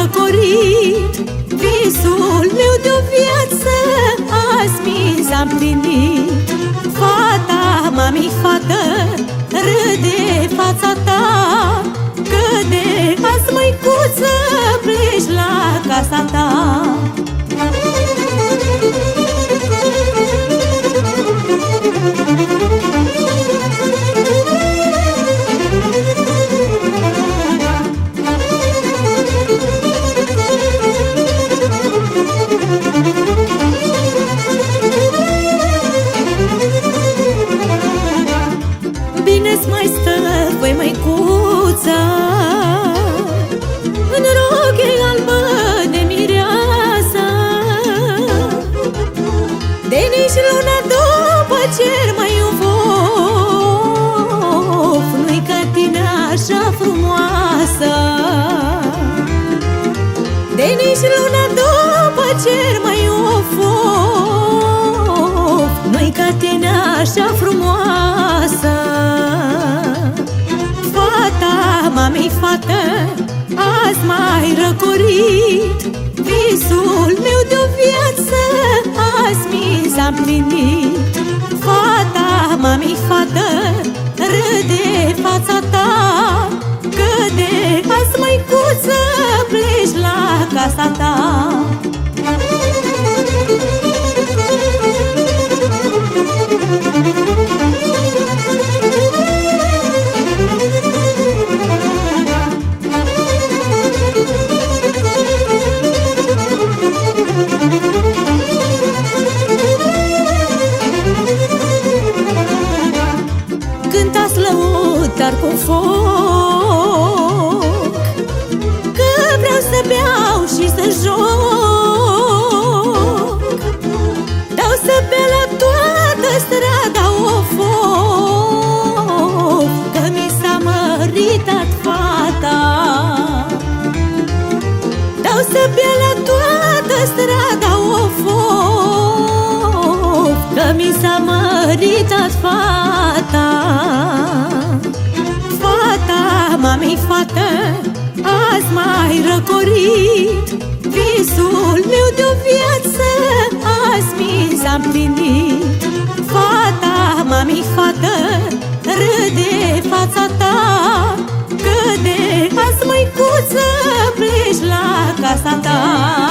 răcorit. Visul meu de-o viață azi mi s-a împlinit. Fata, mami, fată, râde fața ta, că de azi, măicuță, pleci la casa ta. Bine-ți mai stă, voi, măicuța, în roche albă de mireasă, de nici luna după cer mai iubof, nu-i ca tine așa frumoasă. De nici luna după cer mai iubof, nu-i ca tine așa frumoasă. Mami, fată, azi m-ai răcorit. Visul meu de-o viață azi mi s-a împlinit. Fata, mami, fată, râde fața ta, că de azi, măicuță, pleci la casa ta. Cântați lăutar cu foc, că vreau să beau și să joc. Dau să bea la toată strada of, că mi s-a măritat fata. Dau să bea la toată strada of, că mi s-a măritat fata. Fata, mami, fată, azi m-ai răcorit. Visul meu de-o viață azi mi s-a împlinit. Fata, mami, fată, râde fața ta, că de azi, măicuță, pleci la casa ta.